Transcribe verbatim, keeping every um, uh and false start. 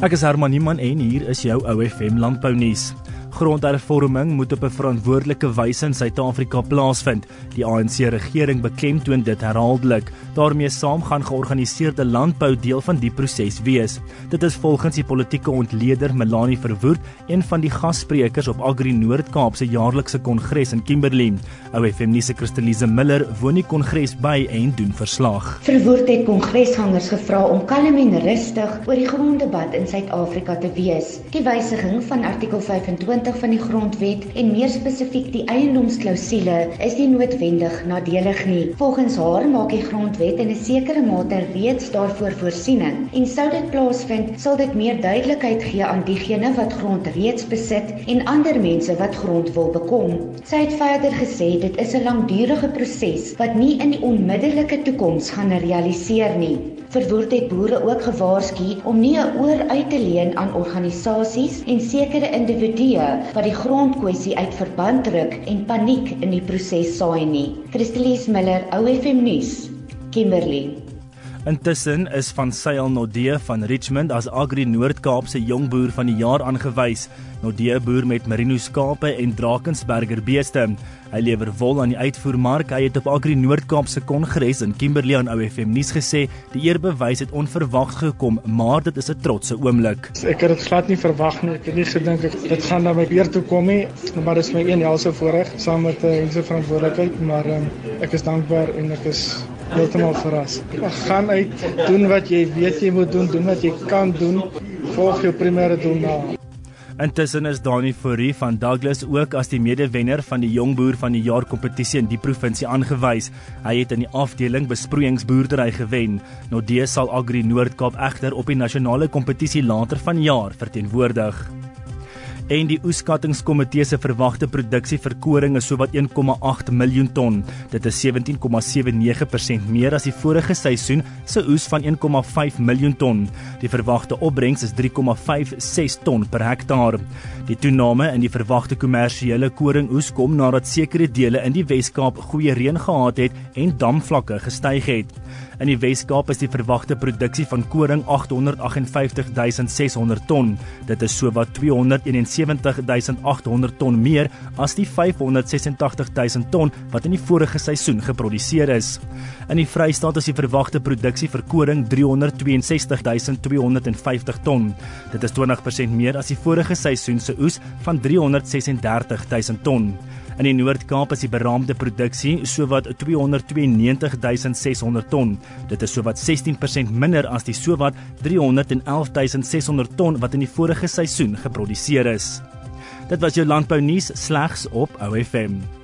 Ek is Herman Niemann en hier is jou O F M Landbounuus. Grondhervorming moet op 'n verantwoordelike wyse in Suid-Afrika plaasvind. Die A N C-regering beklemtoon dit herhaaldelik. Daarmee saam gaan georganiseerde landbou deel van die proses wees. Dit is volgens die politieke ontleder Melanie Verwoerd, een van die gassprekers op Agri Noord-Kaap se jaarlikse kongres in Kimberley. O F M nuus se Christelise Miller woon die kongres by en doen verslag. Verwoerd het kongresgangers gevra om kalm en rustig oor die gronddebat in Suid-Afrika te wees. Die wysiging van artikel vyfentwintig van die grondwet en meer spesifiek die eiendomsklausule is nie noodwendig nadelig nie. Volgens haar maak die grondwet in 'n sekere mate reeds daarvoor voorsiening en sou dit plaasvind, sal dit meer duidelikheid gee aan diegene wat grond reeds besit en ander mense wat grond wil bekom. Sy het verder gesê dit is 'n langdurige proses wat nie in die onmiddellike toekoms gaan realiseer nie. Verwoerd het boere ook gewaarsku om nie 'n oor uit te leen aan organisasies en sekere individue wat die grondkwessie uit verband ruk en paniek in die proses saai nie. Christelise Miller, O F M nuus, Kimberley. Intussen is Van Zyl Nodee van Richmond as Agri Noord-Kaap se jong boer van die jaar aangewys. Nodee boer met merino skape en Drakensberger beeste. Hy lewer wol aan die uitvoermark. Hy het op Agri Noord-Kaap se kongres in Kimberley aan O F M nuus gesê, die eerbewys het onverwags gekom, maar dit is 'n trotse oomblik. Ek het dit glad nie verwag nie. Ek het nie gedink dit gaan na my weer toe kom nie, maar dit is my een helse voorreg saam met 'n uh, verantwoordelikheid, maar um, ek is dankbaar en ek is heeltemal verras. Gaan uit, doen wat jy weet jy moet doen, doen wat jy kan doen, volg jou primêre doel na. Intussen is Dani Fourie van Douglas ook as die medewenner van die jong boer van die jaar kompetisie in die provinsie aangewys. Hy het in die afdeling besproeiingsboerdery gewen. Nodee sal Agri Noord-Kaap egter op die nasionale kompetisie later vanjaar verteenwoordig. En die oeskattingskomitee se verwagte produksie vir koring is sowat een komma agt miljoen ton. Dit is sewentien komma sewe nege persent meer as die vorige seisoen se oes van een komma vyf miljoen ton. Die verwagte opbrengs is drie komma vyf ses ton per hektaar. Die toename in die verwagte kommersiële koringoes kom nadat sekere dele in die Wes-Kaap goeie reën gehad het en damvlakke gestyg het. In die Wes-Kaap is die verwagte produksie van koring agthonderd agt en vyftig duisend ses honderd ton. Dit is sowat tweehonderd eenensewentig duisend agt honderd ton meer as die vyfhonderd sesentagtig duisend ton wat in die vorige seisoen geproduseer is. In die Vrystaat is die verwagte produksie vir koring driehonderd tweeënsestig duisend tweehonderd vyftig ton. Dit is twintig persent meer as die vorige seisoen se oes van driehonderd sesendertig duisend ton. In die Noord-Kaap is die beraamde produksie sowat tweehonderd tweeënnewentig duisend ses honderd ton. Dit is sowat sestien persent minder as die sowat driehonderd elf duisend ses honderd ton wat in die vorige seisoen geproduseer is. Dit was jou landbou nuus slegs op O F M.